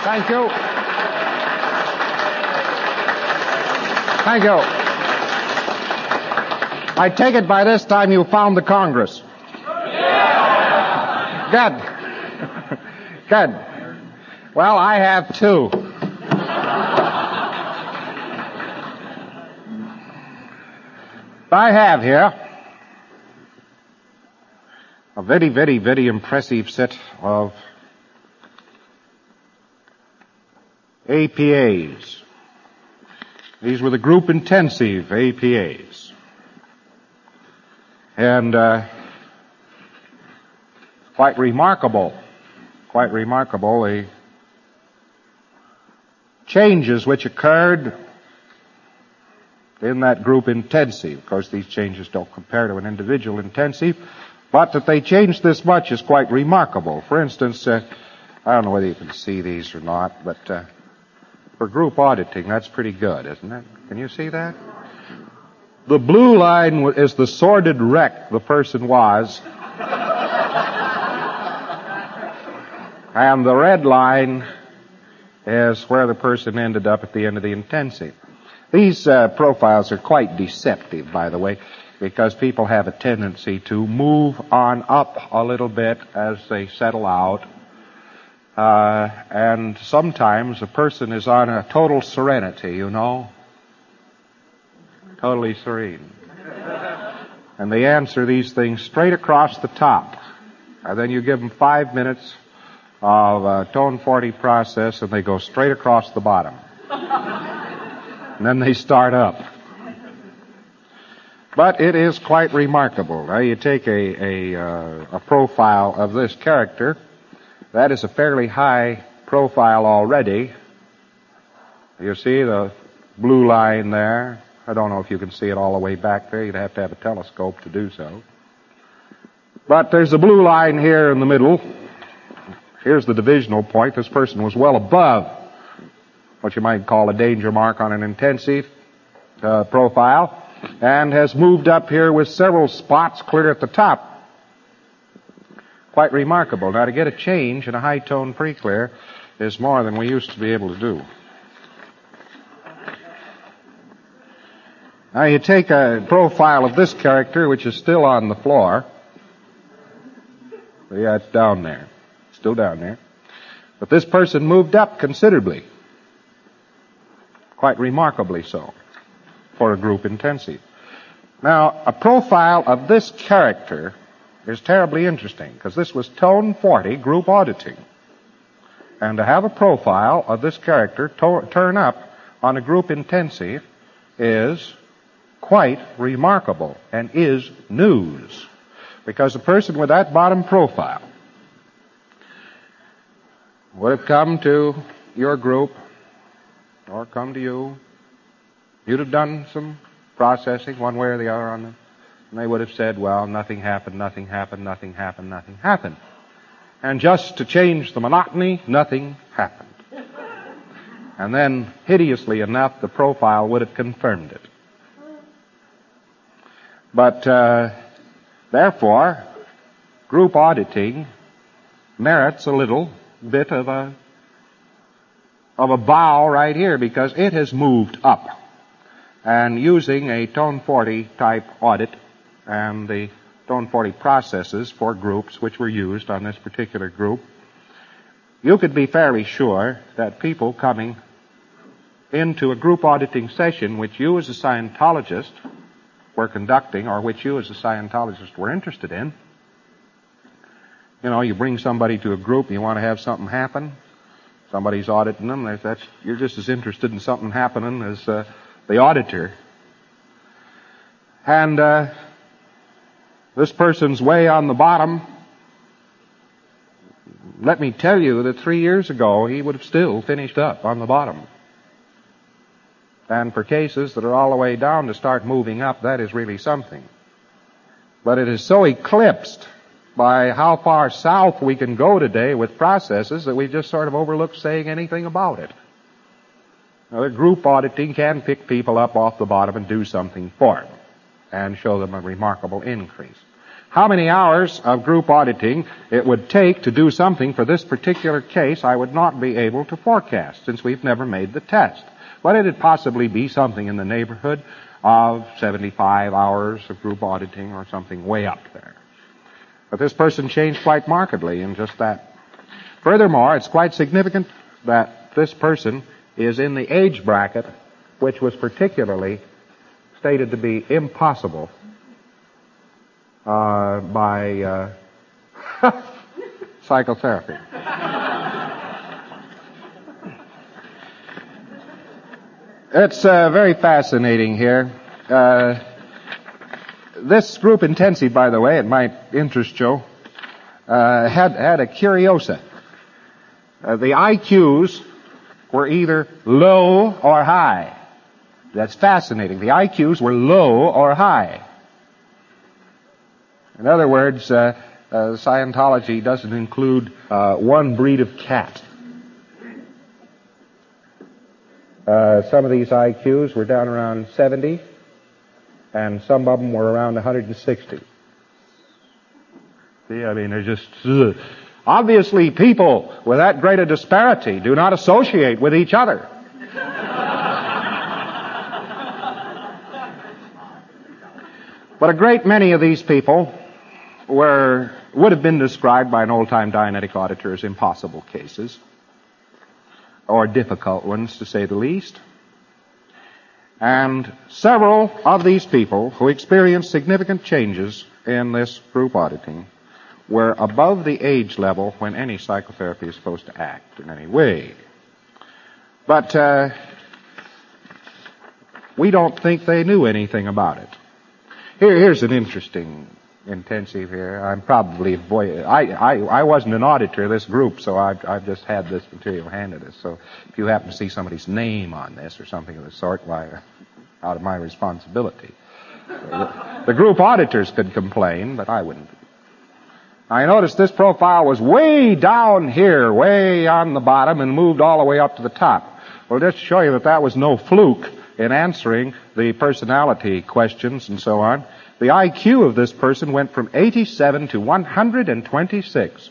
Thank you. Thank you. I take it by this time you found the Congress. Good. Good. Well, I have too. I have here a very, very, very impressive set of APAs. These were the group intensive APAs. And quite remarkable the changes which occurred in that group intensive. Of course, these changes don't compare to an individual intensive, but that they changed this much is quite remarkable. For instance, I don't know whether you can see these or not, but for group auditing, that's pretty good, isn't it? Can you see that? The blue line is the sordid wreck the person was, and the red line is where the person ended up at the end of the intensive. These profiles are quite deceptive, by the way, because people have a tendency to move on up a little bit as they settle out. And sometimes a person is on a total serenity, you know. Totally serene. And they answer these things straight across the top. And then you give them 5 minutes of tone 40 process and they go straight across the bottom. And then they start up. But it is quite remarkable. Now you take a profile of this character. That is a fairly high profile already. You see the blue line there. I don't know if you can see it all the way back there. You'd have to have a telescope to do so. But there's a blue line here in the middle. Here's the divisional point. This person was well above what you might call a danger mark on an intensive profile, and has moved up here with several spots clear at the top. Quite remarkable. Now, to get a change in a high-tone pre-clear is more than we used to be able to do. Now, you take a profile of this character, which is still on the floor. Yeah, it's down there. Still down there. But this person moved up considerably. Quite remarkably so for a group intensive. Now, a profile of this character is terribly interesting because this was tone 40 group auditing. And to have a profile of this character turn up on a group intensive is quite remarkable and is news. Because a person with that bottom profile would have come to your group or come to you. You'd have done some processing one way or the other on them. And they would have said, well, nothing happened, nothing happened, nothing happened, nothing happened. And just to change the monotony, nothing happened. And then, hideously enough, the profile would have confirmed it. But, therefore, group auditing merits a little bit of a bow right here because it has moved up. And using a tone 40 type audit and the tone 40 processes for groups which were used on this particular group, you could be fairly sure that people coming into a group auditing session which you as a Scientologist were conducting or which you as a Scientologist were interested in, you know, you bring somebody to a group and you want to have something happen. Somebody's auditing them. You're just as interested in something happening as the auditor. And this person's way on the bottom. Let me tell you that 3 years ago he would have still finished up on the bottom. And for cases that are all the way down to start moving up, that is really something. But it is so eclipsed by how far south we can go today with processes that we just sort of overlook saying anything about it. Now, group auditing can pick people up off the bottom and do something for them and show them a remarkable increase. How many hours of group auditing it would take to do something for this particular case, I would not be able to forecast, since we've never made the test. But it'd possibly be something in the neighborhood of 75 hours of group auditing or something way up there. But this person changed quite markedly in just that. Furthermore, it's quite significant that this person is in the age bracket which was particularly stated to be impossible by psychotherapy. It's very fascinating here. This group intensive, by the way, it might interest you, had a curiosa. The IQs were either low or high. That's fascinating. The IQs were low or high. In other words, Scientology doesn't include one breed of cat. Some of these IQs were down around 70, and some of them were around 160. See, I mean, they're just... Obviously, people with that great a disparity do not associate with each other. But a great many of these people would have been described by an old-time Dianetic auditor as impossible cases, or difficult ones, to say the least. And several of these people who experienced significant changes in this group auditing were above the age level when any psychotherapy is supposed to act in any way. But we don't think they knew anything about it. Here's an interesting intensive here. I'm probably I wasn't an auditor of this group, so I've just had this material handed us. So if you happen to see somebody's name on this or something of the sort, why, out of my responsibility. The group auditors could complain, but I wouldn't. I noticed this profile was way down here, way on the bottom, and moved all the way up to the top. Well, just to show you that was no fluke in answering the personality questions and so on, the IQ of this person went from 87 to 126.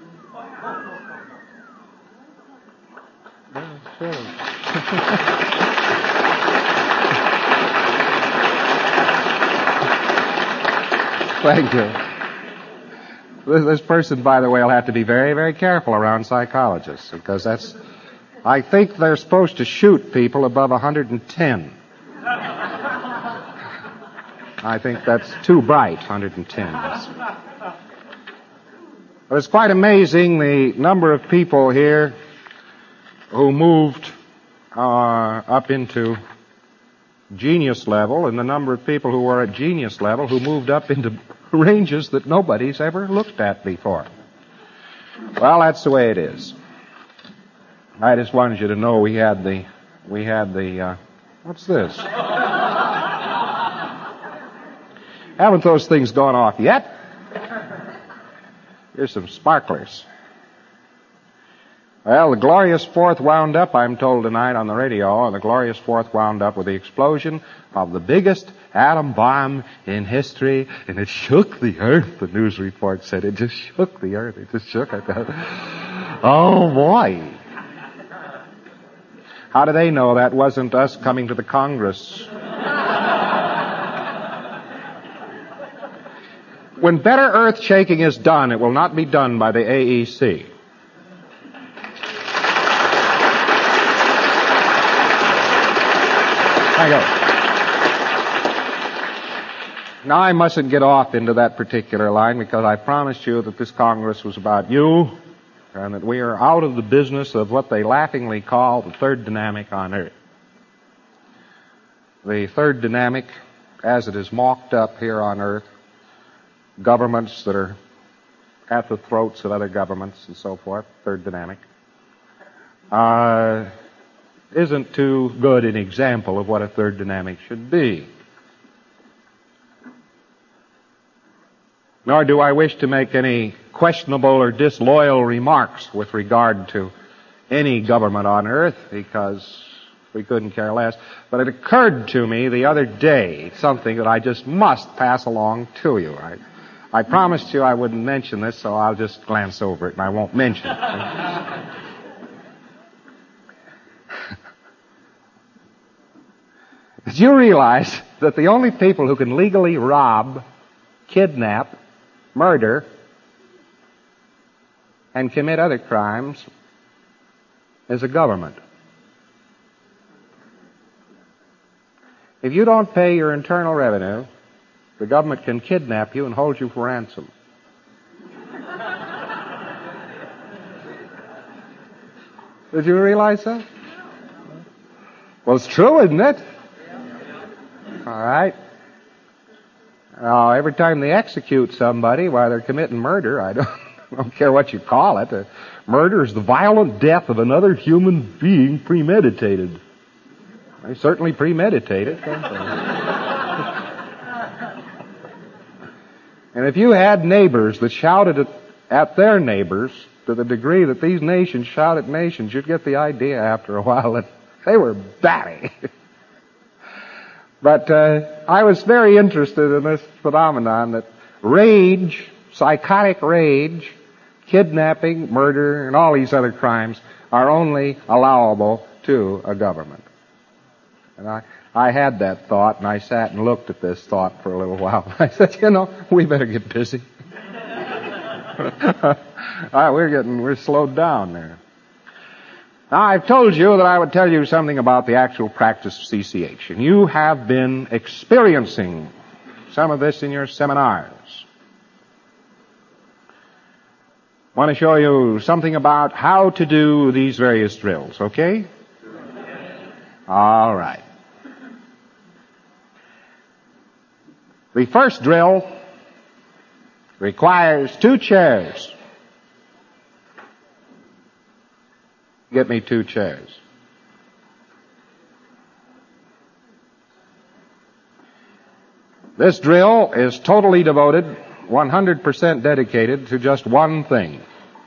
Thank you. This person, by the way, will have to be very, very careful around psychologists, because I think they're supposed to shoot people above 110. I think that's too bright, 110. But it's quite amazing the number of people here who moved up into genius level, and the number of people who were at genius level who moved up into ranges that nobody's ever looked at before. Well, that's the way it is. I just wanted you to know we had the what's this? Haven't those things gone off yet? Here's some sparklers. Well, the glorious 4th wound up, I'm told tonight on the radio, and the glorious 4th wound up with the explosion of the biggest atom bomb in history, and it shook the earth, the news report said. It just shook the earth. It just shook it. Oh, boy. How do they know that wasn't us coming to the Congress? When better earth shaking is done, it will not be done by the AEC. There you go. Now, I mustn't get off into that particular line, because I promised you that this Congress was about you, and that we are out of the business of what they laughingly call the third dynamic on Earth. The third dynamic, as it is mocked up here on Earth, governments that are at the throats of other governments and so forth, third dynamic, isn't too good an example of what a third dynamic should be. Nor do I wish to make any questionable or disloyal remarks with regard to any government on Earth, because we couldn't care less. But it occurred to me the other day, something that I just must pass along to you. I promised you I wouldn't mention this, so I'll just glance over it and I won't mention it. Did you realize that the only people who can legally rob, kidnap, murder, and commit other crimes is a government? If you don't pay your internal revenue, the government can kidnap you and hold you for ransom. Did you realize that? Well, it's true, isn't it? All right. Now, every time they execute somebody while they're committing murder, I don't care what you call it. Murder is the violent death of another human being premeditated. They certainly premeditate it, don't they? And if you had neighbors that shouted at their neighbors to the degree that these nations shout at nations, you'd get the idea after a while that they were batty. But I was very interested in this phenomenon that rage, psychotic rage, kidnapping, murder, and all these other crimes are only allowable to a government. And I had that thought, and I sat and looked at this thought for a little while. I said, we better get busy. We're slowed down there. Now, I've told you that I would tell you something about the actual practice of CCH, and you have been experiencing some of this in your seminars. I want to show you something about how to do these various drills, okay? All right. The first drill requires 2 chairs. Get me 2 chairs. This drill is totally devoted, 100% dedicated to just one thing.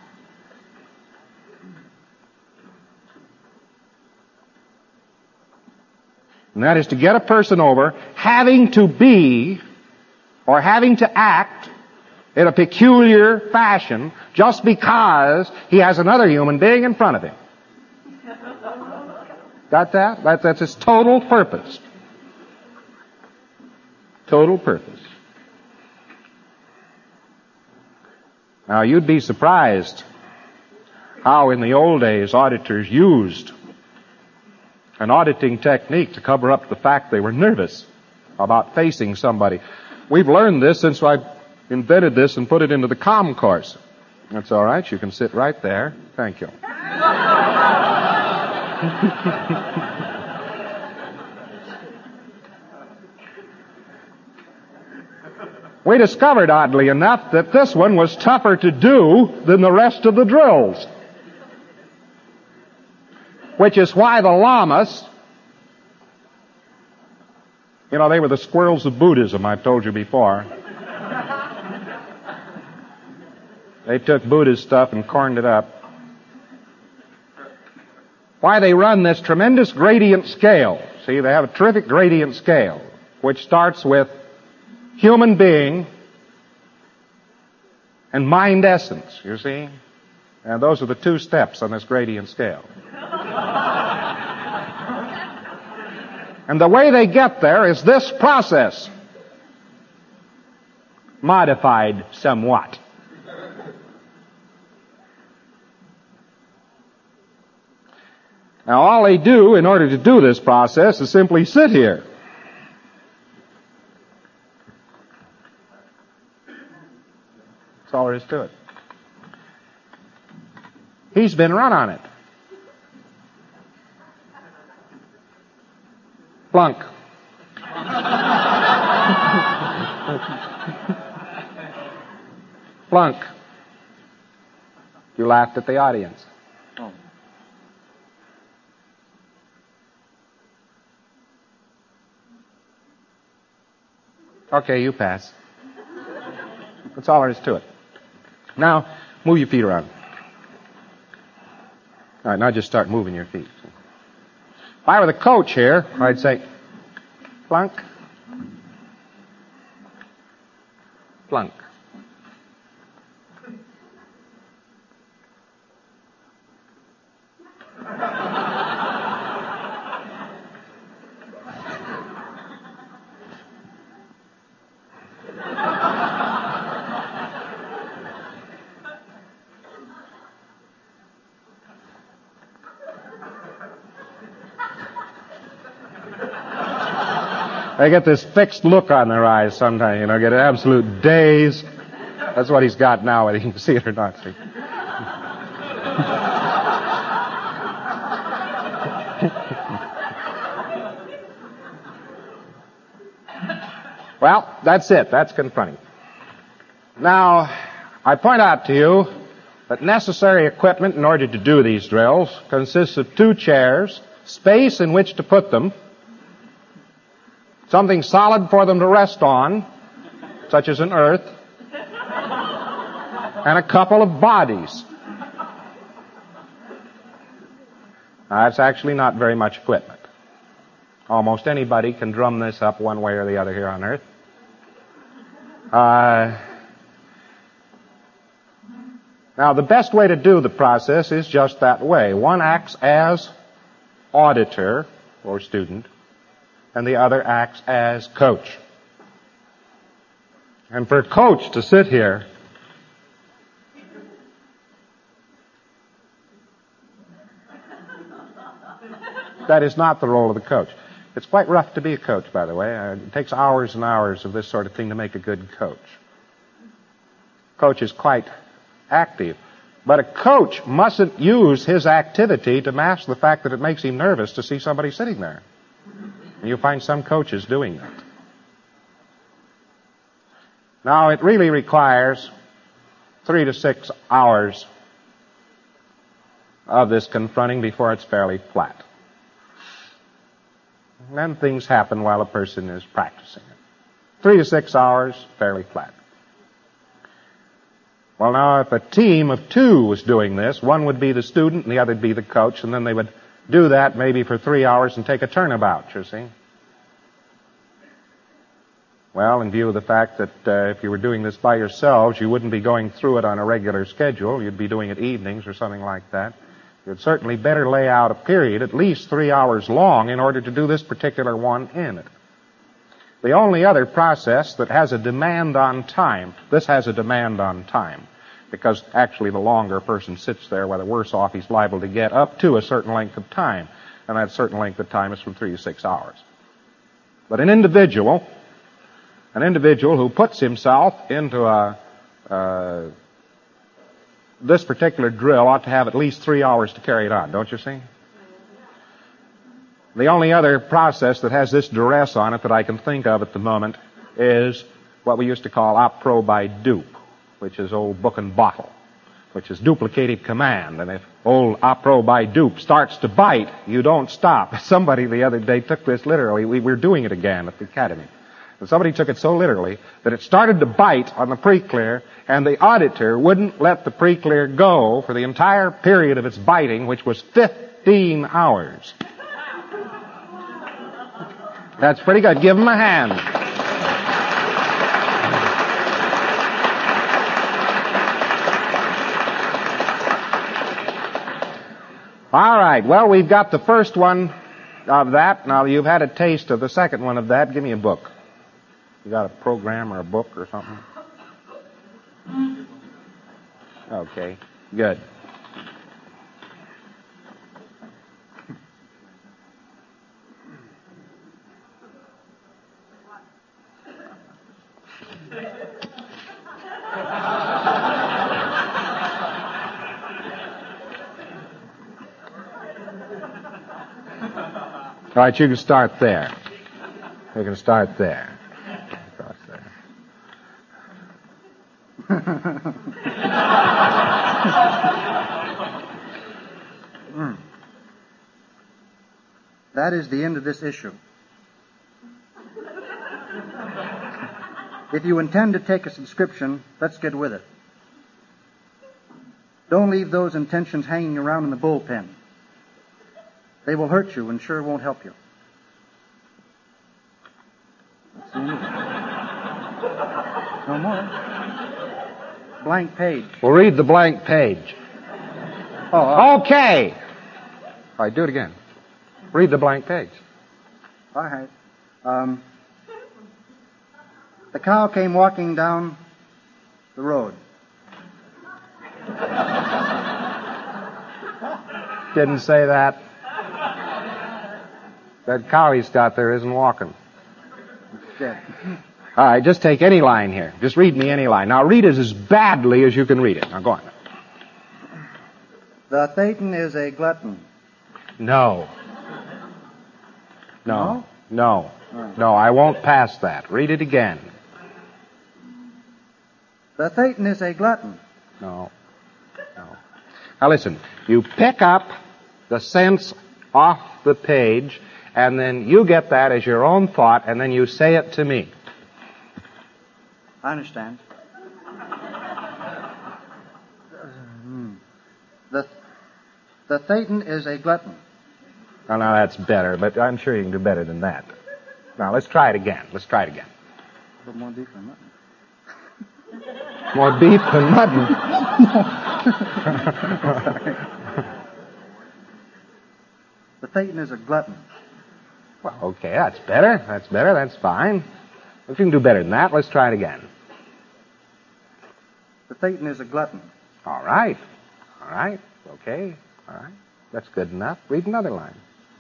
And that is to get a person over having to be or having to act in a peculiar fashion just because he has another human being in front of him. Got that? That's his total purpose. Total purpose. Now, you'd be surprised how in the old days auditors used an auditing technique to cover up the fact they were nervous about facing somebody. We've learned this since I invented this and put it into the comm course. That's all right. You can sit right there. Thank you. We discovered, oddly enough, that this one was tougher to do than the rest of the drills. Which is why the lamas, they were the squirrels of Buddhism, I've told you before. They took Buddhist stuff and corned it up. Why they run this tremendous gradient scale. See, they have a terrific gradient scale, which starts with human being and mind essence, you see? And those are the 2 steps on this gradient scale. And the way they get there is this process, modified somewhat. Now, all they do in order to do this process is simply sit here. That's all there is to it. He's been run on it. Plunk. Plunk. You laughed at the audience. Okay, you pass. That's all there is to it. Now, move your feet around. All right, now just start moving your feet. If I were the coach here, I'd say, plunk, plunk. They get this fixed look on their eyes sometimes, get an absolute daze. That's what he's got now, whether you can see it or not. See? Well, that's it. That's confronting. Now, I point out to you that necessary equipment in order to do these drills consists of 2 chairs, space in which to put them, something solid for them to rest on, such as an earth, and a couple of bodies. Now, that's actually not very much equipment. Almost anybody can drum this up one way or the other here on Earth. Now, the best way to do the process is just that way. One acts as auditor or student, and the other acts as coach. And for a coach to sit here that is not the role of the coach. It's quite rough to be a coach, by the way. It takes hours and hours of this sort of thing to make a good coach. Coach is quite active. But a coach mustn't use his activity to mask the fact that it makes him nervous to see somebody sitting there. And you'll find some coaches doing that. Now, it really requires 3 to 6 hours of this confronting before it's fairly flat. And then things happen while a person is practicing it. 3 to 6 hours, fairly flat. Well, now, if a team of 2 was doing this, one would be the student and the other would be the coach, and then they would do that maybe for 3 hours and take a turnabout, you see. Well, in view of the fact that if you were doing this by yourselves, you wouldn't be going through it on a regular schedule. You'd be doing it evenings or something like that. You'd certainly better lay out a period at least 3 hours long in order to do this particular one in it. The only other process that has a demand on time, this has a demand on time, because actually the longer a person sits there, the worse off he's liable to get up to a certain length of time. And that certain length of time is from 3 to 6 hours. But an individual who puts himself into this particular drill ought to have at least 3 hours to carry it on, don't you see? The only other process that has this duress on it that I can think of at the moment is what we used to call op pro by dupe, which is old book and bottle, which is duplicative command. And if old op pro by dupe starts to bite, you don't stop. Somebody the other day took this literally. We were doing it again at the academy. And somebody took it so literally that it started to bite on the pre-clear, and the auditor wouldn't let the pre-clear go for the entire period of its biting, which was 15 hours. That's pretty good. Give him a hand. All right. Well, we've got the first one of that. Now, you've had a taste of the second one of that. Give me a book. You got a program or a book or something? Okay. Good. All right, you can start there. You can start there. Across there. That is the end of this issue. If you intend to take a subscription, let's get with it. Don't leave those intentions hanging around in the bullpen. They will hurt you and sure won't help you. That's the end of it. No more. Blank page. We'll read the blank page. Okay. All right, do it again. Read the blank page. All right. The cow came walking down the road. Didn't say that. That cow he's got there isn't walking. Good. All right, just take any line here. Just read me any line. Now, read it as badly as you can read it. Now, go on. The Thetan is a glutton. No. No? No. Oh. No, I won't pass that. Read it again. The Thetan is a glutton. No. Now, listen. You pick up the sense off the page, and then you get that as your own thought, and then you say it to me. I understand. The Thetan is a glutton. Oh, now that's better, but I'm sure you can do better than that. Now, let's try it again. A little more beef than mutton. More beef than mutton. The Thetan is a glutton. Well, okay, that's better. That's fine. If you can do better than that, let's try it again. The Thetan is a glutton. All right. Okay. All right. That's good enough. Read another line.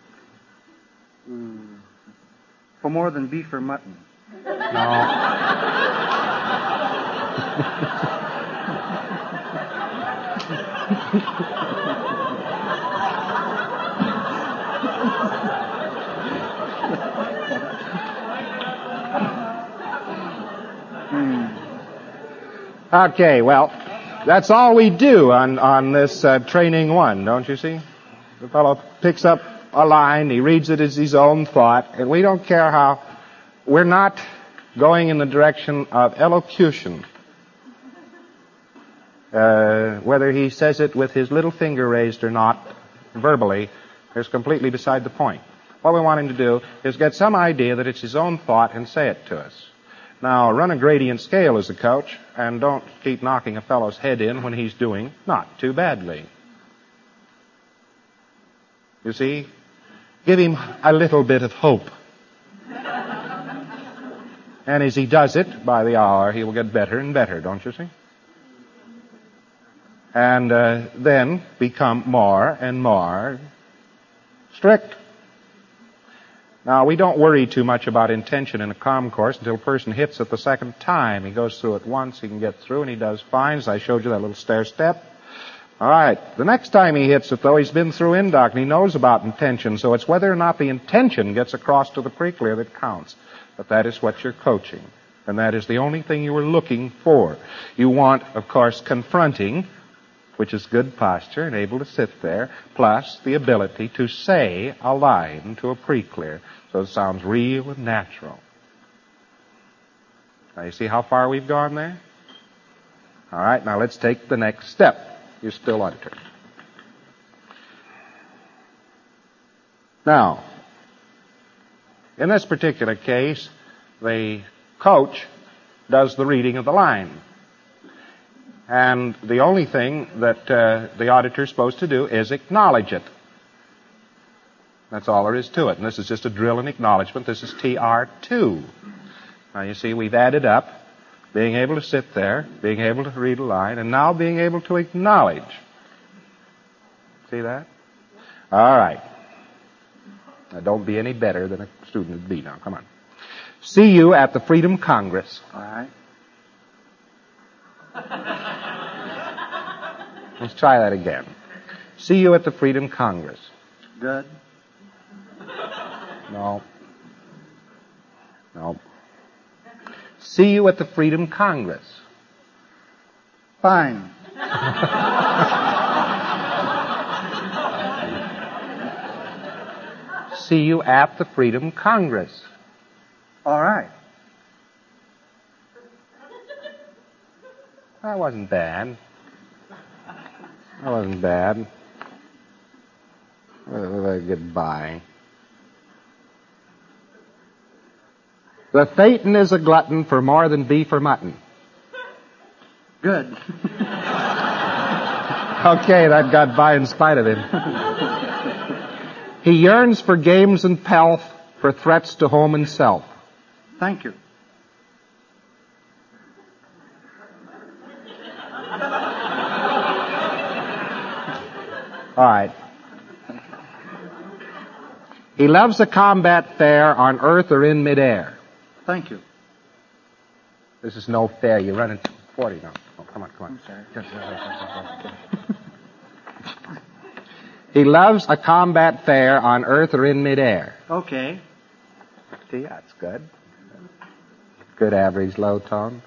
For more than beef or mutton. No. Okay, well, that's all we do on this training one, don't you see? The fellow picks up a line, he reads it as his own thought, and we don't care how. We're not going in the direction of elocution. Whether he says it with his little finger raised or not, verbally, is completely beside the point. What we want him to do is get some idea that it's his own thought and say it to us. Now, run a gradient scale as a coach, and don't keep knocking a fellow's head in when he's doing not too badly. You see? Give him a little bit of hope. And as he does it, by the hour, he will get better and better, don't you see? And then become more and more strict. Now, we don't worry too much about intention in a comm course until a person hits it the second time. He goes through it once, he can get through, and he does fine, as I showed you that little stair step. All right. The next time he hits it, though, he's been through INDOC, and he knows about intention, so it's whether or not the intention gets across to the pre-clear that counts. But that is what you're coaching, and that is the only thing you were looking for. You want, of course, confronting, which is good posture and able to sit there, plus the ability to say a line to a pre-clear so it sounds real and natural. Now, you see how far we've gone there? All right, now let's take the next step. You're still under. Now, in this particular case, the coach does the reading of the line. And the only thing that the auditor's supposed to do is acknowledge it. That's all there is to it. And this is just a drill in acknowledgement. This is TR2. Now, you see, we've added up being able to sit there, being able to read a line, and now being able to acknowledge. See that? All right. Now, don't be any better than a student would be now. Come on. See you at the Freedom Congress. All right. Let's try that again. See you at the Freedom Congress. Good. No. See you at the Freedom Congress. Fine. See you at the Freedom Congress. All right. That wasn't bad. Let me get by. The Thetan is a glutton for more than beef or mutton. Good. Okay, that got by in spite of him. He yearns for games and pelf, for threats to home and self. Thank you. All right. He loves a combat fair on earth or in midair. Thank you. This is no fair. You're running 40 now. Oh, come on. I'm sorry. He loves a combat fair on earth or in midair. Okay. See, that's good. Good average low tone.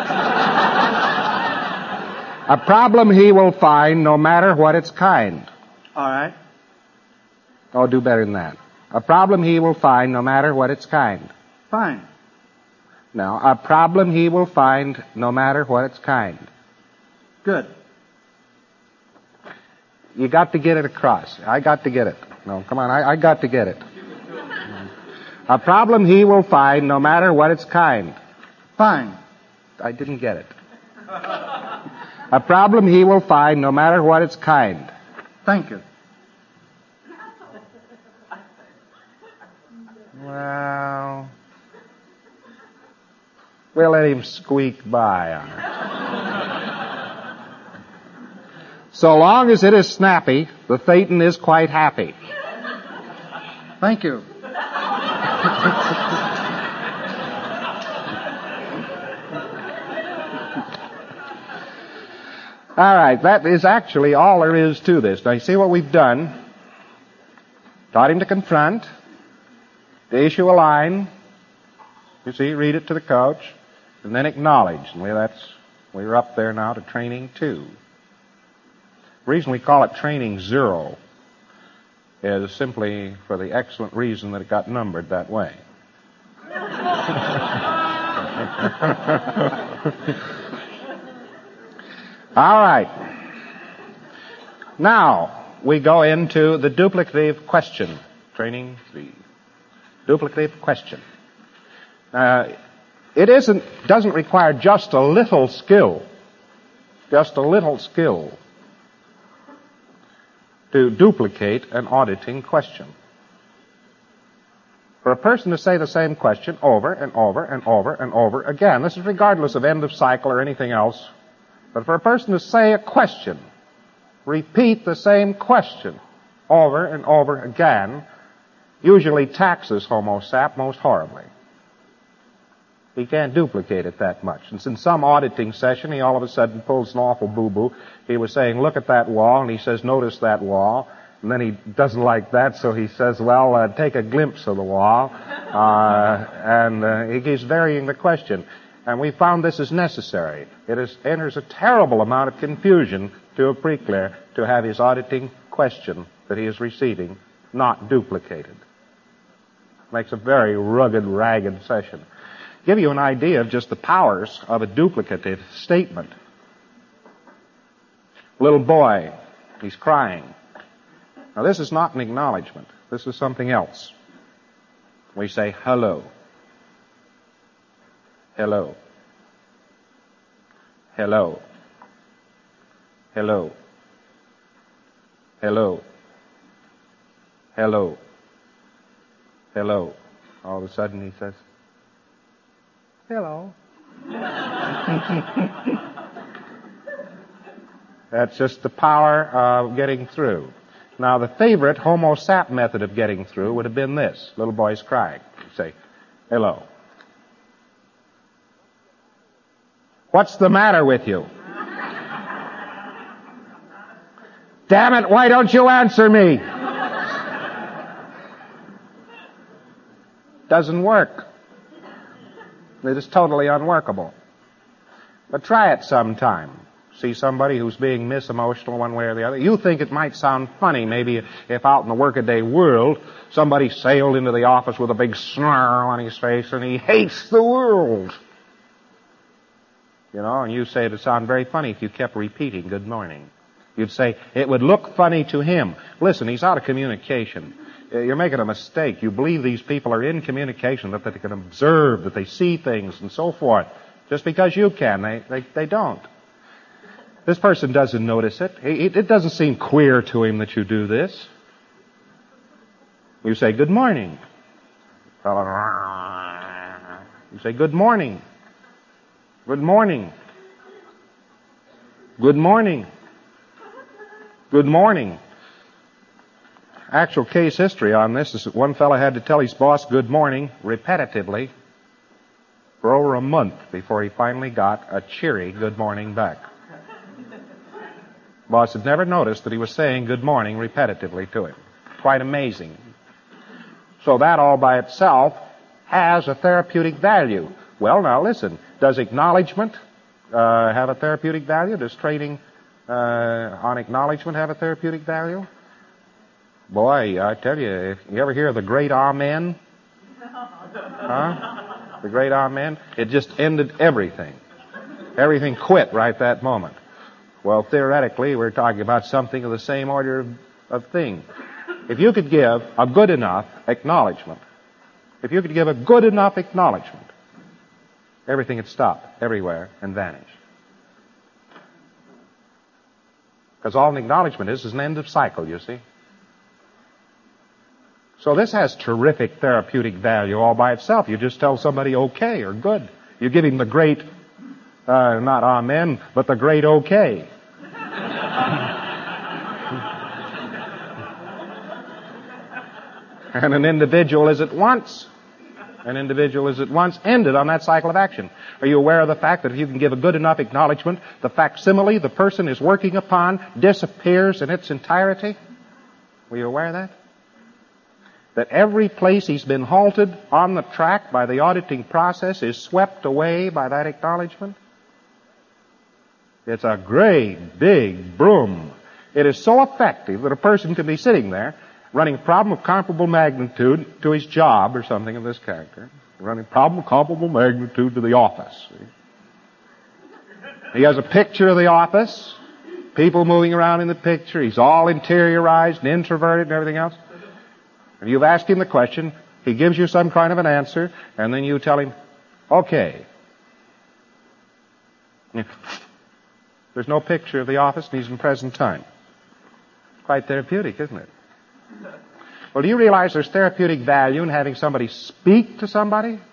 A problem he will find no matter what its kind. All right. Oh, do better than that. A problem he will find no matter what its kind. Fine. Now, a problem he will find no matter what its kind. Good. You got to get it across. I got to get it. No, come on, I got to get it. A problem he will find no matter what its kind. Fine. I didn't get it. A problem he will find no matter what its kind. Thank you. Well, we'll let him squeak by on it. So long as it is snappy, the Thetan is quite happy. Thank you. All right, that is actually all there is to this. Now, you see what we've done? Taught him to confront, to issue a line, you see, read it to the coach, and then acknowledge. And we're up there now to training 2. The reason we call it training 0 is simply for the excellent reason that it got numbered that way. All right. Now, we go into the duplicative question. Training 3. Duplicative question. It doesn't require just a little skill. Just a little skill to duplicate an auditing question. For a person to say the same question over and over and over and over again, this is regardless of end of cycle or anything else, but for a person to say a question, repeat the same question over and over again, usually taxes Homo sap most horribly. He can't duplicate it that much. And in some auditing session, he all of a sudden pulls an awful boo-boo. He was saying, look at that wall, and he says, notice that wall. And then he doesn't like that, so he says, well, take a glimpse of the wall. And he keeps varying the question. And we found this is necessary. It enters a terrible amount of confusion to a pre-clear to have his auditing question that he is receiving not duplicated. Makes a very rugged, ragged session. Give you an idea of just the powers of a duplicative statement. Little boy, he's crying. Now this is not an acknowledgement. This is something else. We say hello. Hello. Hello. Hello. Hello. Hello. Hello. All of a sudden he says, hello. That's just the power of getting through. Now, the favorite Homo sap method of getting through would have been this. Little boy's crying. You say, hello. What's the matter with you? Damn it, why don't you answer me? Doesn't work. It is totally unworkable. But try it sometime. See somebody who's being misemotional one way or the other. You think it might sound funny, maybe if out in the workaday world, somebody sailed into the office with a big snarl on his face and he hates the world. You know, and you say it would sound very funny if you kept repeating good morning. You'd say, it would look funny to him. Listen, he's out of communication. You're making a mistake. You believe these people are in communication, that they can observe, that they see things and so forth. Just because you can, they don't. This person doesn't notice it. It doesn't seem queer to him that you do this. You say, good morning. You say, good morning. Good morning. Good morning. Good morning. Actual case history on this is that one fellow had to tell his boss good morning repetitively for over a month before he finally got a cheery good morning back. Boss had never noticed that he was saying good morning repetitively to him. Quite amazing. So that all by itself has a therapeutic value. Well, now listen, does acknowledgement have a therapeutic value? Does training on acknowledgement have a therapeutic value? Boy, I tell you, if you ever hear of the great amen? Huh? The great amen? It just ended everything. Everything quit right that moment. Well, theoretically, we're talking about something of the same order of thing. If you could give a good enough acknowledgement, everything would stop everywhere and vanish. Because all an acknowledgement is an end of cycle, you see. So this has terrific therapeutic value all by itself. You just tell somebody okay or good. You give him the great, not amen, but the great okay. And an individual is at once ended on that cycle of action. Are you aware of the fact that if you can give a good enough acknowledgement, the facsimile the person is working upon disappears in its entirety? Were you aware of that? That every place he's been halted on the track by the auditing process is swept away by that acknowledgement? It's a great big broom. It is so effective that a person can be sitting there running a problem of comparable magnitude to his job or something of this character. Running a problem of comparable magnitude to the office. He has a picture of the office, people moving around in the picture. He's all interiorized and introverted and everything else. And you've asked him the question, he gives you some kind of an answer, and then you tell him, okay. There's no picture of the office, and he's in present time. Quite therapeutic, isn't it? Well, do you realize there's therapeutic value in having somebody speak to somebody? You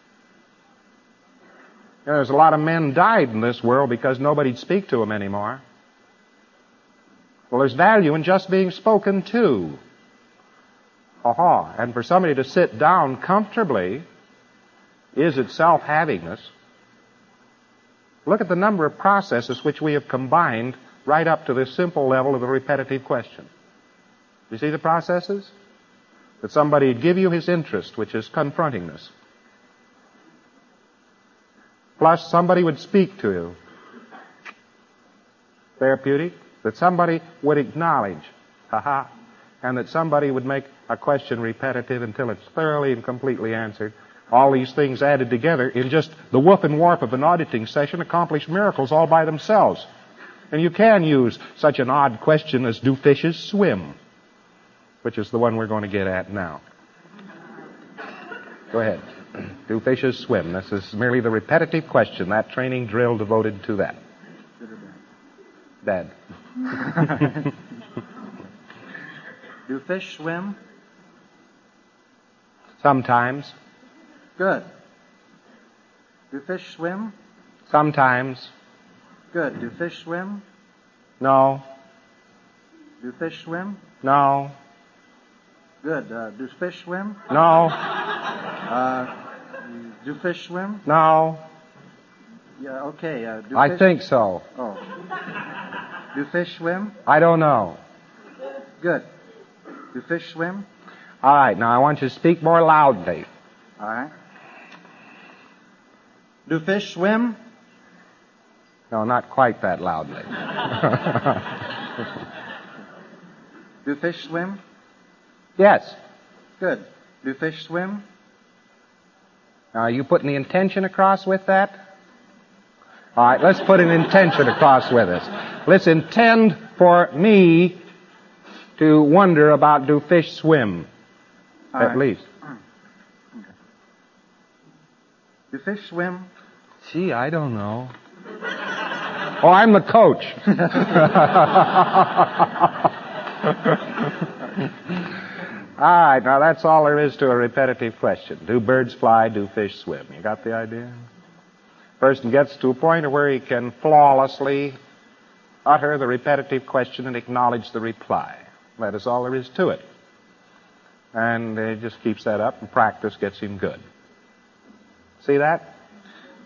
know, there's a lot of men died in this world because nobody'd speak to them anymore. Well, there's value in just being spoken to. And for somebody to sit down comfortably is itself happiness. Look at the number of processes which we have combined right up to this simple level of a repetitive question. You see the processes? That somebody would give you his interest, which is confronting this. Plus somebody would speak to you. Therapeutic. That somebody would acknowledge. And that somebody would make a question repetitive until it's thoroughly and completely answered. All these things added together in just the woof and warp of an auditing session accomplish miracles all by themselves. And you can use such an odd question as, do fishes swim? Which is the one we're going to get at now. Go ahead. Do fishes swim? This is merely the repetitive question, that training drill devoted to that. Dad. Do fish swim? Sometimes. Good. Do fish swim? Sometimes. Good. Do fish swim? No. Do fish swim? No. Good. Do fish swim? No. Do fish swim? No. Yeah, okay. I think so. Oh. Do fish swim? I don't know. Good. Do fish swim? All right, now I want you to speak more loudly. All right. Do fish swim? No, not quite that loudly. Do fish swim? Yes. Good. Do fish swim? Now, are you putting the intention across with that? All right, let's put an intention across with us. Let's intend for me to wonder about, do fish swim? At least. Do fish swim? Gee, I don't know. Oh, I'm the coach. All right, now that's all there is to a repetitive question. Do birds fly? Do fish swim? You got the idea? Person gets to a point where he can flawlessly utter the repetitive question and acknowledge the reply. That is all there is to it. And he just keeps that up, and practice gets him good. See that?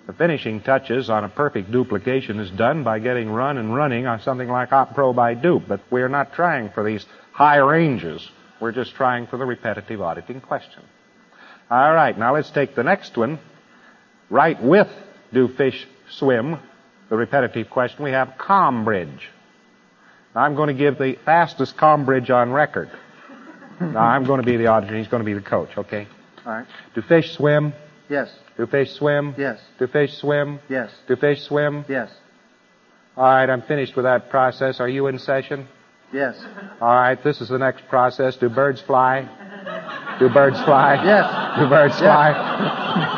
The finishing touches on a perfect duplication is done by getting run and running on something like OpPro by Dupe, but we're not trying for these high ranges. We're just trying for the repetitive auditing question. All right, now let's take the next one. Right with Do Fish Swim, the repetitive question, we have COM bridge. Now I'm going to give the fastest COM bridge on record. Now I'm going to be the auditor, he's going to be the coach, okay? All right. Do fish swim? Yes. Do fish swim? Yes. Do fish swim? Yes. Do fish swim? Yes. All right, I'm finished with that process. Are you in session? Yes. All right, this is the next process. Do birds fly? Do birds fly? Yes. Do birds Yes. fly?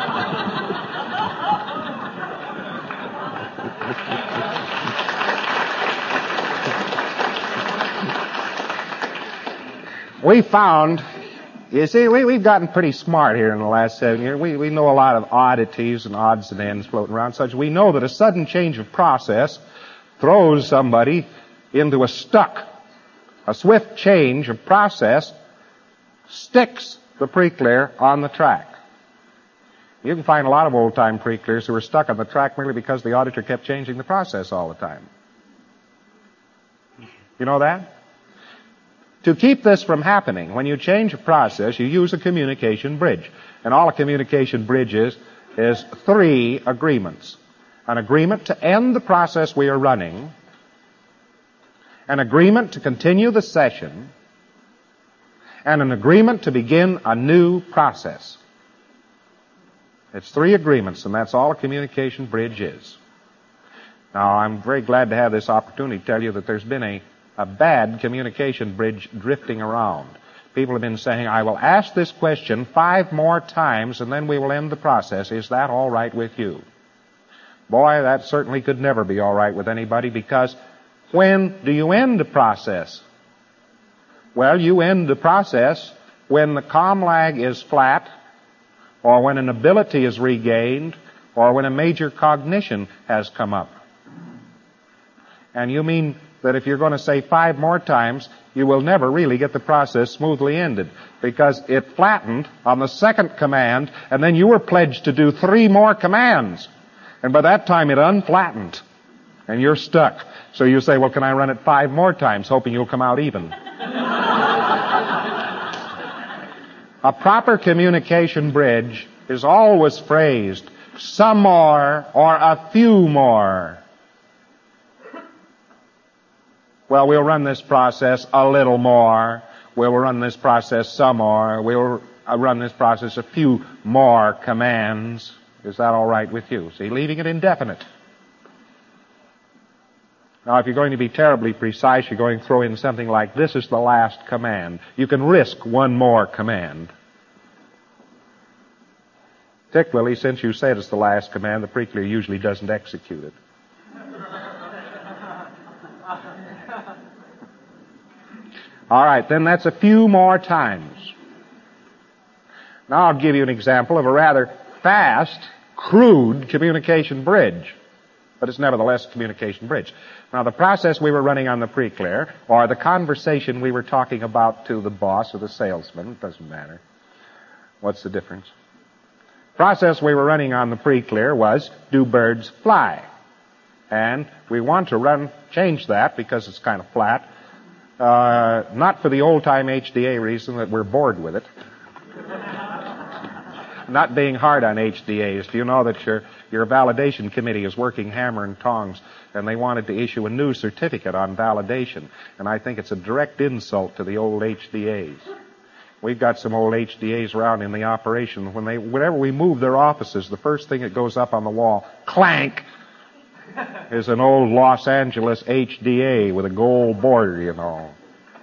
We found, you see, we've gotten pretty smart here in the last 7 years. We know a lot of oddities and odds and ends floating around, such we know that a sudden change of process throws somebody into a stuck. A swift change of process sticks the pre-clear on the track. You can find a lot of old-time pre-clears who were stuck on the track merely because the auditor kept changing the process all the time. You know that? To keep this from happening, when you change a process, you use a communication bridge. And all a communication bridge is 3 agreements. An agreement to end the process we are running, an agreement to continue the session, and an agreement to begin a new process. It's 3 agreements, and that's all a communication bridge is. Now, I'm very glad to have this opportunity to tell you that there's been a bad communication bridge drifting around. People have been saying, I will ask this question 5 more times and then we will end the process. Is that all right with you? Boy, that certainly could never be all right with anybody, because when do you end the process? Well, you end the process when the COM lag is flat, or when an ability is regained, or when a major cognition has come up. And you mean that if you're going to say 5 more times, you will never really get the process smoothly ended, because it flattened on the second command, and then you were pledged to do 3 more commands. And by that time it unflattened, and you're stuck. So you say, well, can I run it 5 more times, hoping you'll come out even? A proper communication bridge is always phrased, some more or a few more. Well, we'll run this process a little more. We'll run this process some more. We'll run this process a few more commands. Is that all right with you? See, leaving it indefinite. Now, if you're going to be terribly precise, you're going to throw in something like, this is the last command. You can risk 1 more command. Particularly since you said it's the last command, the pre-clear usually doesn't execute it. All right, then that's a few more times. Now I'll give you an example of a rather fast, crude communication bridge, but it's nevertheless a communication bridge. Now, the process we were running on the pre-clear, or the conversation we were talking about to the boss or the salesman, it doesn't matter. What's the difference? Process we were running on the pre-clear was, do birds fly? And we want to change that because it's kind of flat. Not for the old-time HDA reason that we're bored with it. Not being hard on HDAs. Do you know that your validation committee is working hammer and tongs, and they wanted to issue a new certificate on validation? And I think it's a direct insult to the old HDAs. We've got some old HDAs around in the operation. Whenever we move their offices, the first thing that goes up on the wall, clank, is an old Los Angeles HDA with a gold border, you know.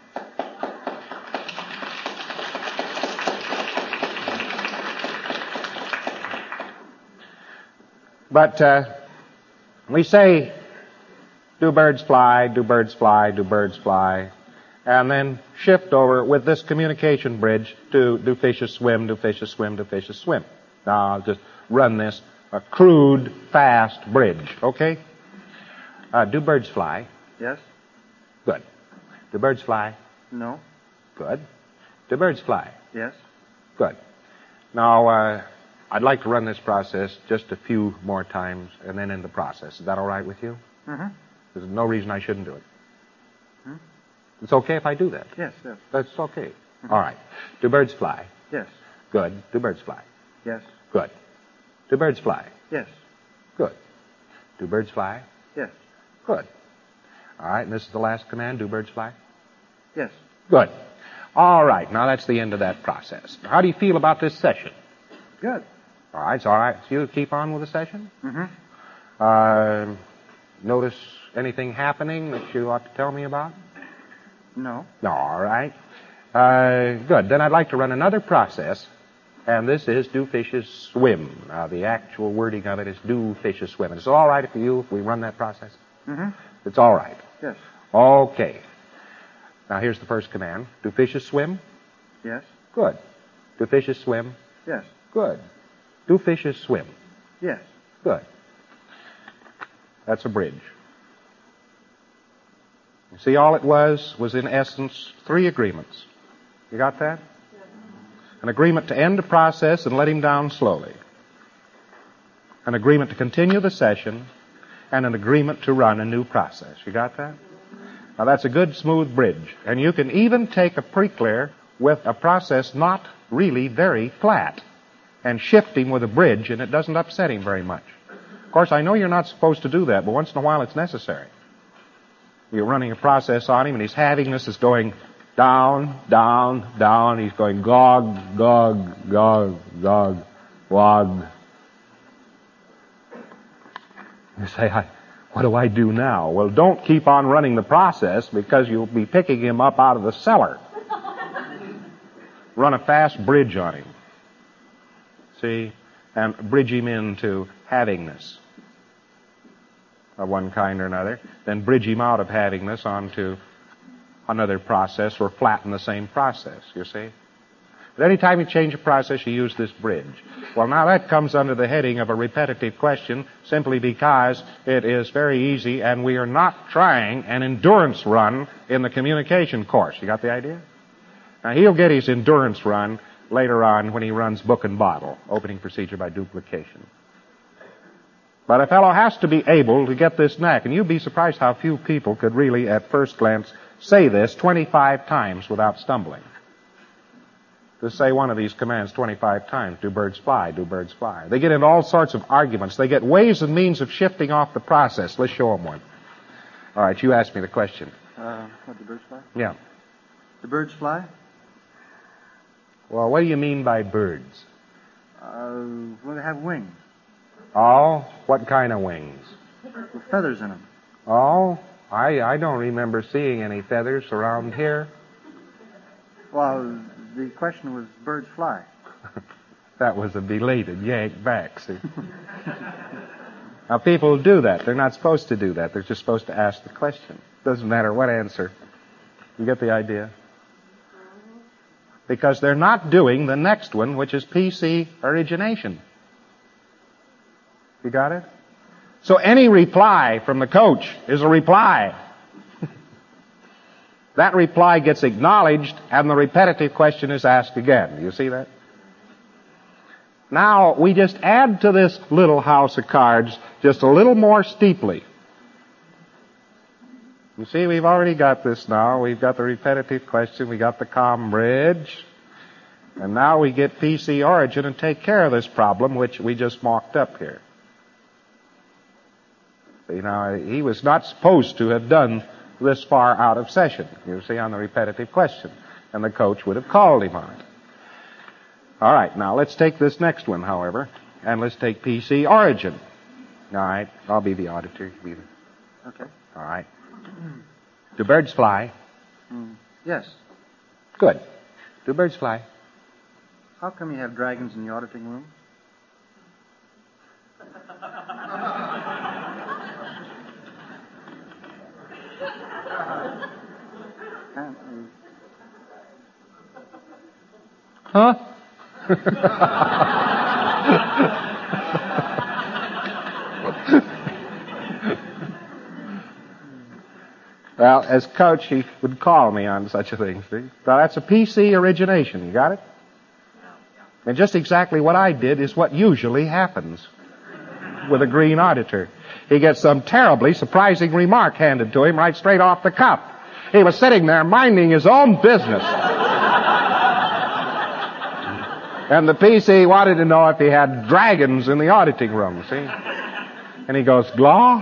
But we say, do birds fly, do birds fly, do birds fly, and then shift over with this communication bridge to do fishes swim, do fishes swim, do fishes swim. Now I'll just run this, a crude, fast bridge, okay? Do birds fly? Yes. Good. Do birds fly? No. Good. Do birds fly? Yes. Good. Now, I'd like to run this process just a few more times and then end the process. Is that all right with you? Mm-hmm. There's no reason I shouldn't do it. It's okay if I do that. Yes, yes. That's okay. All right. Do birds fly? Yes. Good. Do birds fly? Yes. Good. Do birds fly? Yes. Good. Do birds fly? Yes. Good. All right, and this is the last command. Do birds fly? Yes. Good. All right, now that's the end of that process. How do you feel about this session? Good. All right, so all right. So you keep on with the session? Mm-hmm. Notice anything happening that you ought to tell me about? No. No, all right. Good. Then I'd like to run another process, and this is do fishes swim. Now, the actual wording of it is do fishes swim. And it's all right for you if we run that process? Mm-hmm. It's all right. Yes. Okay. Now, here's the first command. Do fishes swim? Yes. Good. Do fishes swim? Yes. Good. Do fishes swim? Yes. Good. That's a bridge. You see, all it was in essence 3 agreements. You got that? An agreement to end the process and let him down slowly. An agreement to continue the session, and an agreement to run a new process. You got that? Now that's a good smooth bridge. And you can even take a pre-clear with a process not really very flat and shift him with a bridge, and it doesn't upset him very much. Of course, I know you're not supposed to do that, but once in a while it's necessary. You're running a process on him, and his havingness is going down, down, down. He's going gog, gog, gog, gog, wog. You say, what do I do now? Well, don't keep on running the process because you'll be picking him up out of the cellar. Run a fast bridge on him. See? And bridge him into havingness of one kind or another. Then bridge him out of havingness onto another process or flatten the same process, you see? But any time you change a process, you use this bridge. Well, now that comes under the heading of a repetitive question simply because it is very easy and we are not trying an endurance run in the communication course. You got the idea? Now, he'll get his endurance run later on when he runs book and bottle, opening procedure by duplication. But a fellow has to be able to get this knack, and you'd be surprised how few people could really, at first glance, say this 25 times without stumbling. To say one of these commands 25 times, do birds fly, do birds fly. They get into all sorts of arguments. They get ways and means of shifting off the process. Let's show them one. All right, you asked me the question. What, do birds fly? Yeah. Do birds fly? Well, what do you mean by birds? Well, they have wings. Oh, what kind of wings? With feathers in them. Oh, I don't remember seeing any feathers around here. Well, the question was birds fly. That was a belated yank back, see? Now, people do that. They're not supposed to do that. They're just supposed to ask the question. Doesn't matter what answer. You get the idea? Because they're not doing the next one, which is PC origination. You got it? So any reply from the coach is a reply. That reply gets acknowledged, and the repetitive question is asked again. Do you see that? Now, we just add to this little house of cards just a little more steeply. You see, we've already got this now. We've got the repetitive question. We got the comm bridge. And now we get PC origin and take care of this problem, which we just mocked up here. You know, he was not supposed to have done this far out of session, you see, on the repetitive question. And the coach would have called him on it. All right, now let's take this next one, however, and let's take PC origin. All right, I'll be the auditor. You be the... Okay. All right. Do birds fly? Yes. Good. Do birds fly? How come you have dragons in the auditing room? Huh? Well, as coach, he would call me on such a thing, see? So that's a PC origination. You got it? And just exactly what I did is what usually happens with a green auditor. He gets some terribly surprising remark handed to him right straight off the cuff. He was sitting there minding his own business. And the PC wanted to know if he had dragons in the auditing room, see? And he goes, "Glaw?"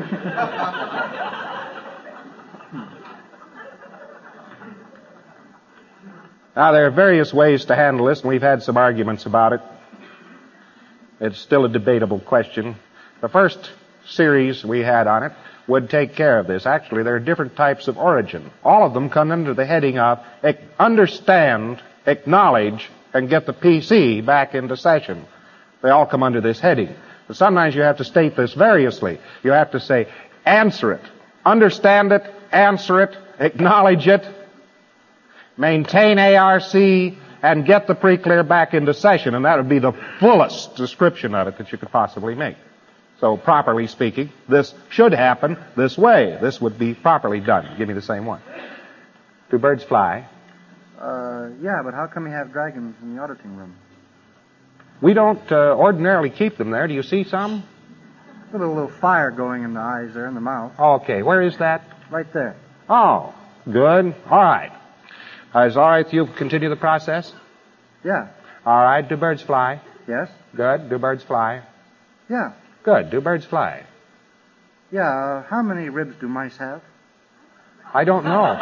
Now, there are various ways to handle this, and we've had some arguments about it. It's still a debatable question. The first series we had on it would take care of this. Actually, there are different types of origin. All of them come under the heading of understand, acknowledge, and get the PC back into session. They all come under this heading. But sometimes you have to state this variously. You have to say, answer it, understand it, answer it, acknowledge it, maintain ARC, and get the pre-clear back into session. And that would be the fullest description of it that you could possibly make. So, properly speaking, this should happen this way. This would be properly done. Give me the same one. Do birds fly? Yeah, but how come you have dragons in the auditing room? We don't ordinarily keep them there. Do you see some? A little fire going in the eyes there, in the mouth. Okay, where is that? Right there. Oh, good. All right. Is it all right with you continue the process? Yeah. All right. Do birds fly? Yes. Good. Do birds fly? Yeah. Good. Do birds fly? Yeah, how many ribs do mice have? I don't know.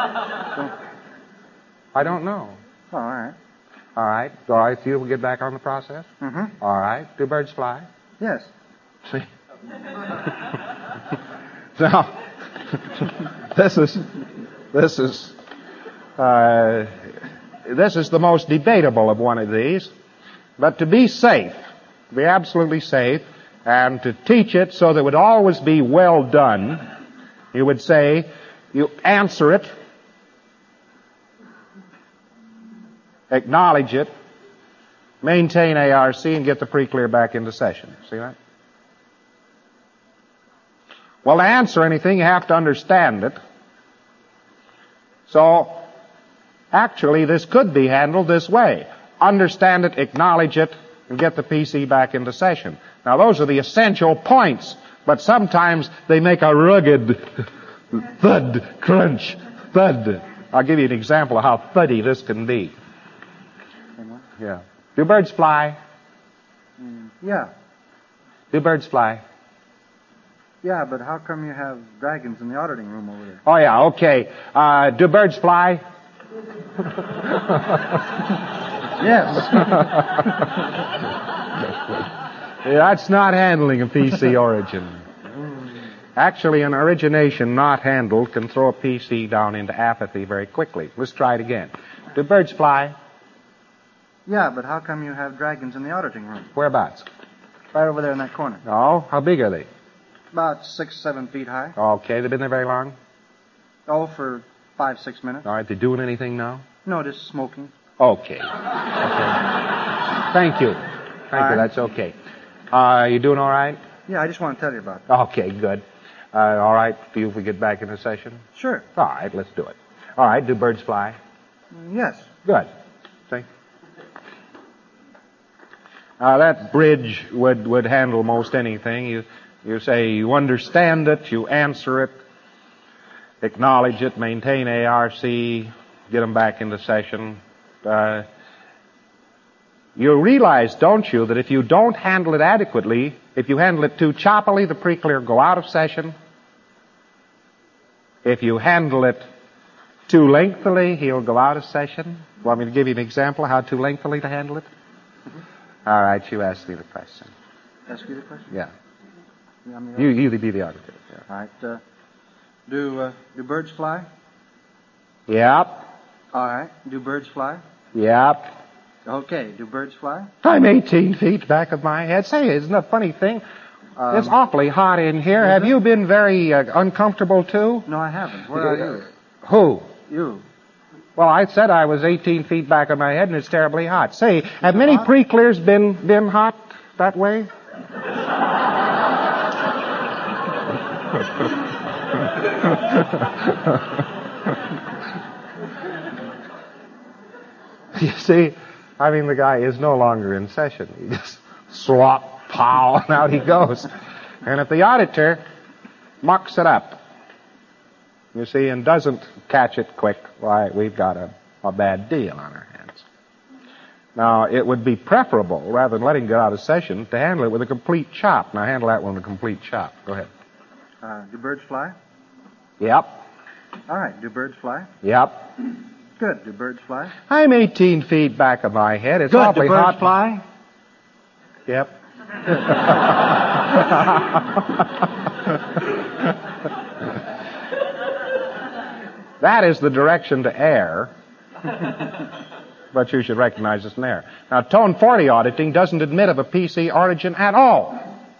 I don't know. Oh, all right. All right. All right with you? We'll get back on the process? Mm-hmm. All right. Do birds fly? Yes. See? Now, this is the most debatable of one of these. But to be safe, to be absolutely safe, and to teach it so that it would always be well done, you would say, you answer it, acknowledge it, maintain ARC, and get the pre-clear back into session. See that? Well, to answer anything, you have to understand it. So, actually, this could be handled this way. Understand it, acknowledge it, and get the PC back into session. Now, those are the essential points, but sometimes they make a rugged thud, crunch, thud. I'll give you an example of how thuddy this can be. Yeah. Do birds fly? Yeah. Do birds fly? Yeah, but how come you have dragons in the auditing room over there? Oh, yeah, okay. Do birds fly? Yes. Yeah, that's not handling a PC origin. Actually, an origination not handled can throw a PC down into apathy very quickly. Let's try it again. Do birds fly? Yeah, but how come you have dragons in the auditing room? Whereabouts? Right over there in that corner. Oh, how big are they? About 6, 7 feet high. Okay, they've been there very long? Oh, for 5, 6 minutes. All right, they doing anything now? No, just smoking. Okay. Thank you. Thank you, that's okay. You doing all right? Yeah, I just want to tell you about it. Okay, good. All right, do you if we get back into session? Sure. All right, let's do it. All right, do birds fly? Yes. Good. See? That bridge would handle most anything. You say you understand it, you answer it, acknowledge it, maintain ARC, get them back into session. You realize, don't you, that if you don't handle it adequately, if you handle it too choppily, the pre-clear will go out of session. If you handle it too lengthily, he'll go out of session. Want me to give you an example of how too lengthily to handle it? Mm-hmm. All right, you ask me the question. Ask you the question? Yeah. You be the auditor. Yeah. All right. Do birds fly? Yep. All right. Do birds fly? Yep. Okay. Do birds fly? I'm 18 feet back of my head. Say, isn't it a funny thing? It's awfully hot in here. Have you been very uncomfortable, too? No, I haven't. Where are you? Who? You. Well, I said I was 18 feet back of my head, and it's terribly hot. Say, have many pre-clears been hot that way? You see, I mean, the guy is no longer in session. He just slop, pow, and out he goes. And if the auditor mucks it up, you see, and doesn't catch it quick, why, we've got a bad deal on our hands. Now, it would be preferable, rather than letting it get out of session, to handle it with a complete chop. Now, handle that one with a complete chop. Go ahead. Do birds fly? Yep. All right. Do birds fly? Yep. Good. Do birds fly? I'm 18 feet back of my head. It's Good. awfully Do birds hot. fly? Yep. That is the direction to air. But you should recognize it's an error. Now, Tone 40 auditing doesn't admit of a PC origin at all.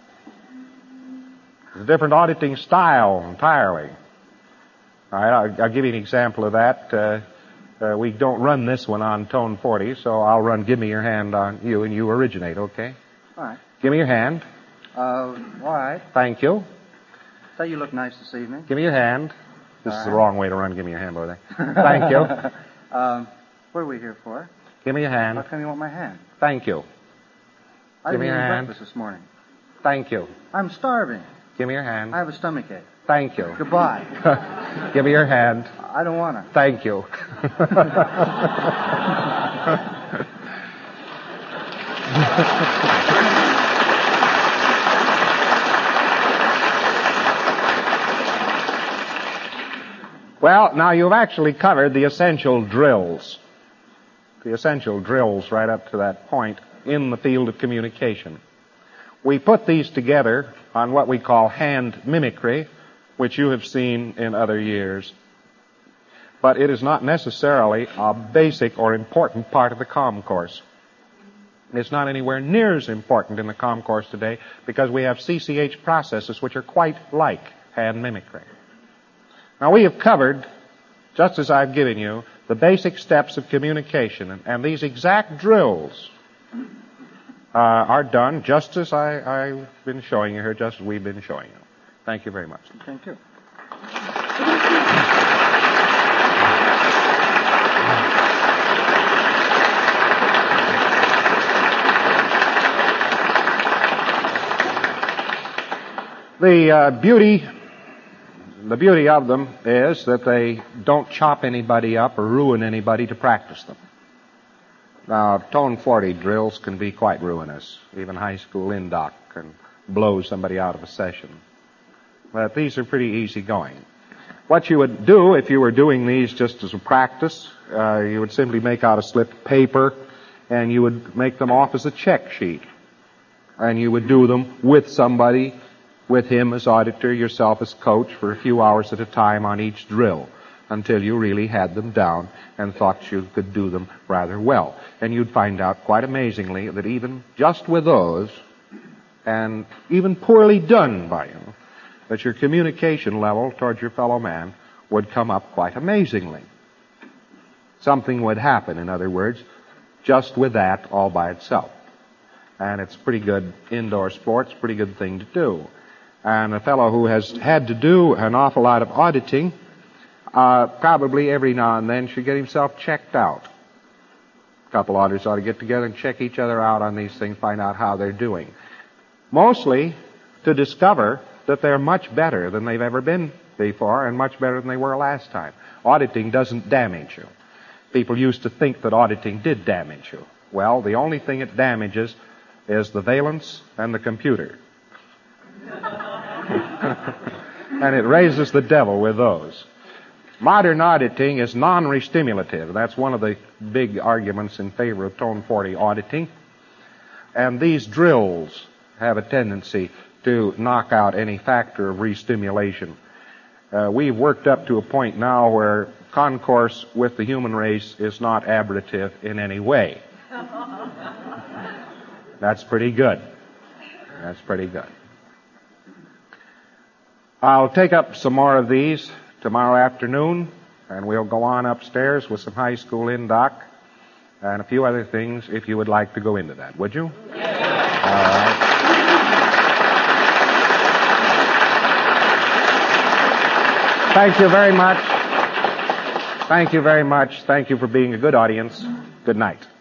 It's a different auditing style entirely. All right, I'll give you an example of that. We don't run this one on Tone 40, so I'll run Give Me Your Hand on you, and you originate, okay? All right. Give me your hand. All right. Thank you. Say you look nice this evening. Give me your hand. This All is the right. wrong way to run Give Me Your Hand, over there. Thank you. What are we here for? Give me your How hand. come you want my hand? Thank you. I Give didn't me eat your hand. breakfast this morning. Thank you. I'm starving. Give me your hand. I have a stomachache. Thank you. Goodbye. Give me your hand. I don't want to. Thank you. Well, now you've actually covered the essential drills. The essential drills right up to that point in the field of communication. We put these together on what we call hand mimicry, which you have seen in other years. But it is not necessarily a basic or important part of the comm course. It's not anywhere near as important in the comm course today because we have CCH processes which are quite like hand mimicry. Now, we have covered, just as I've given you, the basic steps of communication, and these exact drills are done just as I've been showing you here, just as we've been showing you. Thank you very much. Thank you. The beauty of them is that they don't chop anybody up or ruin anybody to practice them. Now, Tone 40 drills can be quite ruinous. Even high school indoc can blow somebody out of a session. But these are pretty easy going. What you would do if you were doing these just as a practice, you would simply make out a slip of paper and you would make them off as a check sheet. And you would do them with somebody, with him as auditor, yourself as coach, for a few hours at a time on each drill until you really had them down and thought you could do them rather well. And you'd find out quite amazingly that even just with those, and even poorly done by you, that your communication level towards your fellow man would come up quite amazingly. Something would happen, in other words, just with that all by itself. And it's pretty good indoor sports, pretty good thing to do. And a fellow who has had to do an awful lot of auditing, probably every now and then should get himself checked out. A couple auditors ought to get together and check each other out on these things, find out how they're doing. Mostly to discover that they're much better than they've ever been before and much better than they were last time. Auditing doesn't damage you. People used to think that auditing did damage you. Well, the only thing it damages is the valence and the computer. And it raises the devil with those. Modern auditing is non-restimulative. That's one of the big arguments in favor of Tone 40 auditing. And these drills have a tendency to knock out any factor of restimulation. We've worked up to a point now where concourse with the human race is not aberrative in any way. That's pretty good. That's pretty good. I'll take up some more of these tomorrow afternoon, and we'll go on upstairs with some high school indoc and a few other things if you would like to go into that. Would you? Yes. All right. Thank you very much. Thank you very much. Thank you for being a good audience. Good night.